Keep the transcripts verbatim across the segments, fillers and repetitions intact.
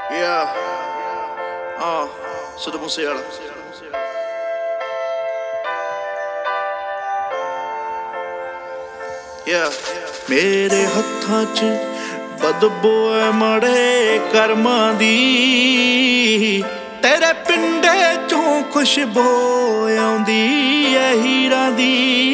Yeah. Uh, Siddhu Moosewala. Yeah. ਮੇਰੇ ਹੱਥਾਂ 'ਚ ਬਦਬੂ ਐ ਮਾੜੇ ਕਰਮਾਂ ਦੀ, ਤੇਰੇ ਪਿੰਡੇ 'ਚੋਂ ਖੁਸ਼ਬੂ ਆਉਂਦੀ ਐ ਹੀਰਾਂ ਦੀ।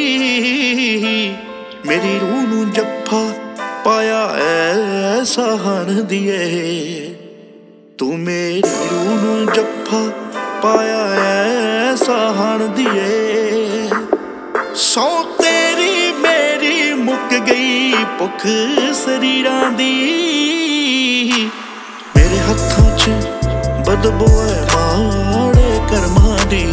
ਮੇਰੀ ਰੂਹ ਨੂੰ ਜੱਫਾ ਪਾਇਆ ਐ ਸਹਾਣ ਦੀਏ, ਤੂੰ ਮੇਰੀ ਰੂਹ ਨੂੰ ਜੱਫਾ ਪਾਇਆ ਐ ਸਹਾਣ ਦੀਏ। ਸੌ ਤੇਰੀ ਮੇਰੀ ਮੁੱਕ ਗਈ ਭੁੱਖ ਸਰੀਰਾਂ ਦੀ, ਮੇਰੇ ਹੱਥਾਂ 'ਚ ਬਦਬੂ ਐ ਮਾੜੇ ਕਰਮਾਂ ਦੀ,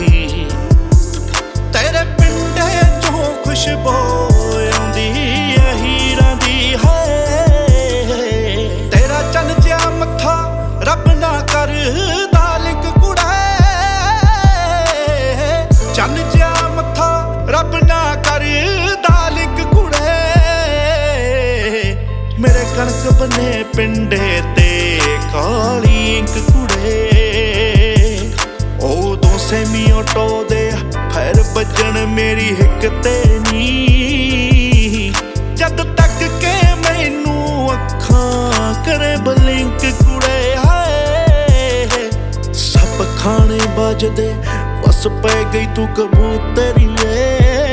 ਤੇਰੇ ਪਿੰਡੇ 'ਚੋਂ ਖੁਸ਼ਬੂ ਆਉਂਦੀ ਐ ਹੀਰਾਂ ਦੀ। ਹਾਏ ਤੇਰਾ ਚੰਨ ਜਿਹਾ ਮੱਥਾ ਰੱਬ ਨਾ ਕਰਦਾ ਲਿੰਕ ਕੁੜੇ, ਚੰਨ ਜਿਹਾ ਮੱਥਾ ਰੱਬ ਨਾ ਕਰਦਾ ਲਿੰਕ ਕੁੜੇ। ਮੇਰੇ ਕਣਕ ਬੰਨੇ ਪਿੰਡੇ ਤੇ ਕਾਲੀ ਇੰਕ ਕੁੜੇ, ਉਦੋਂ ਸੈਮੀ ਆਟੋ ਦੇ ਫੈਰ ਵੱਜਣ ਮੇਰੀ ਹਿੱਕ ਤੇ ਨੀ, ਜਦ ਤੱਕ ਕੇ ਮੈਨੂੰ ਅੱਖਾਂ ਕਰੇ ਬਲਿੰਕ ਕੁੜੇ। ਹਾਏ ਸੱਪ ਖਾਣੇ ਵੱਜਦੇ ਵਸ ਪੈ ਗਈ ਤੂੰ ਕਬੂਤਰੀਏ,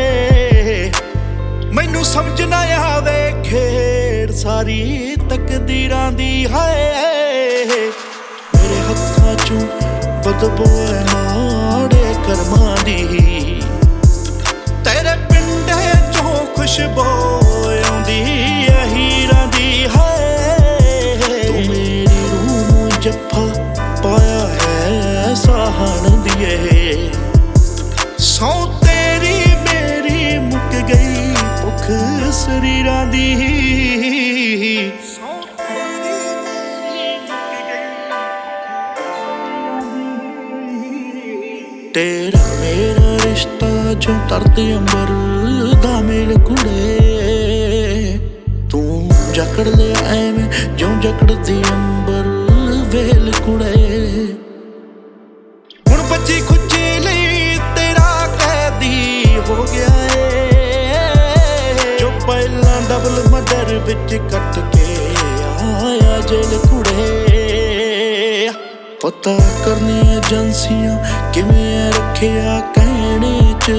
ਮੈਨੂੰ ਸਮਝ ਨਾ ਆਵੇ ਖੇਡ ਸਾਰੀ ਤਕਦੀਰਾਂ ਦੀ। ਹਾਏ ਮੇਰੇ ਹੱਥਾਂ 'ਚੋਂ ਬਦਬੂ ਐ ਮਾੜੇ ਕਰਮਾਂ ਦੀ, ਤੇਰੇ ਪਿੰਡੇ 'ਚੋਂ ਖੁਸ਼ਬੂ ਆਉਂਦੀ ਐ ਹੀਰਾਂ ਦੀ। ਹਾਏ ਤੂੰ ਮੇਰੀ ਰੂਹ ਨੂੰ ਜੱਫਾ ਪਾਇਆ ਹੈ ਸਹਾਣ ਦੀਏ, ਸੌ ਤੇਰੀ ਮੇਰੀ ਮੁੱਕ ਗਈ ਭੁੱਖ ਸਰੀਰਾਂ ਦੀ। ਤੇਰਾ ਮੇਰਾ ਰਿਸ਼ਤਾ ਜੋ ਧਰਤੀ ਅੰਬਰ ਦਾ ਮੇਲ ਕੁੜੇ, ਤੂੰ ਜਕੜ ਲਿਆ ਐਵੇਂ ਜਿਉਂ ਜਕੜਦੀ ਅੰਬਰ ਵੇਲ ਕੁੜੇ। ਹੁਣ ਬੱਚੀ ਖੁੱਚੀ ਲਈ ਤੇਰਾ ਕੈਦੀ ਹੋ ਗਿਆ ਏ, ਜੋ ਪਹਿਲਾਂ ਡਬਲ ਮਰਡਰ ਵਿੱਚ ਕੱਟ ਕੇ ਆਇਆ ਜੇਲ ਕੁੜੇ। ਪਤਾ ਕਰਨੀ ਏਜੰਸੀਆਂ ਕਿਵੇਂ ਰੱਖਿਆ ਕਹਿਣੇ 'ਚ,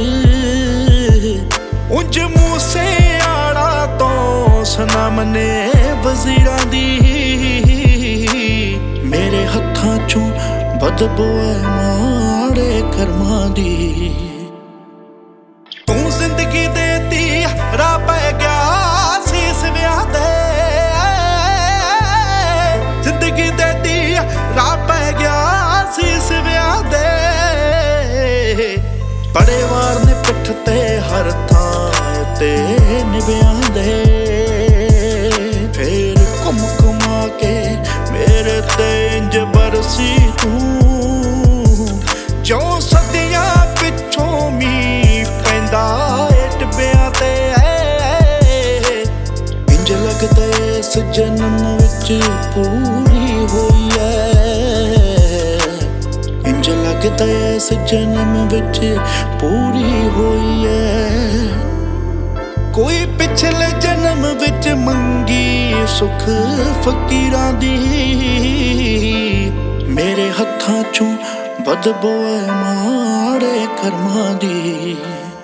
ਉਂਝ ਮੂਸੇਵਾਲਾ ਤੋਂ ਸਨਮ ਨੇ ਵਜ਼ੀਰਾਂ ਦੀ। ਮੇਰੇ ਹੱਥਾਂ 'ਚੋਂ ਬਦਬੂ ਐ ਮਾੜੇ ਕਰਮਾਂ ਦੀ, ਤੂੰ ਜ਼ਿੰਦਗੀ ਦੇਤੀ ਰਾਹ ਪੈ ਗਿਆ ਸੀਸ ਵਿਆਹ ਦੇ, ਜ਼ਿੰਦਗੀ ਦੇਤੀ ਰਾਹ ਪੈ ਗਿਆ ਸੀਸ ਵਿਆਹ ਦੇ। ਬੜੇ ਵਾਰ ਨੇ ਪਿੱਠ ਤੇ ਹਰ ਥਾਂ ਤੇ ਨਿਭਿਆਂ ਦੇ, ਫੇਰ ਘੁੰਮ ਘੁਮਾ ਕੇ ਮੇਰੇ ਤੇ ਇੰਜ ਬਰਸੀ ਤੂੰ, ਜੋ ਸਦੀਆਂ ਪਿੱਛੋਂ ਮੀਂਹ ਪੈਂਦਾ ਏ ਟਿੱਬਿਆਂ ਤੇ। ਇੰਜ ਲੱਗਦਾ ਇਸ ਜਨਮ ਵਿੱਚ ਪੂਰੀ ਹੋਈ ਐ, ਇੰਜ ਲੱਗਦਾ ਇਸ ਜਨਮ ਵਿੱਚ ਪੂਰੀ ਹੋਈ ਐ। ਕੋਈ ਪਿਛਲੇ ਜਨਮ ਵਿੱਚ ਮੰਗੀ ਸੁੱਖ ਫਕੀਰਾਂ ਦੀ, ਮੇਰੇ ਹੱਥਾਂ 'ਚੋਂ ਬਦਬੂ ਐ ਮਾੜੇ ਕਰਮਾਂ ਦੀ।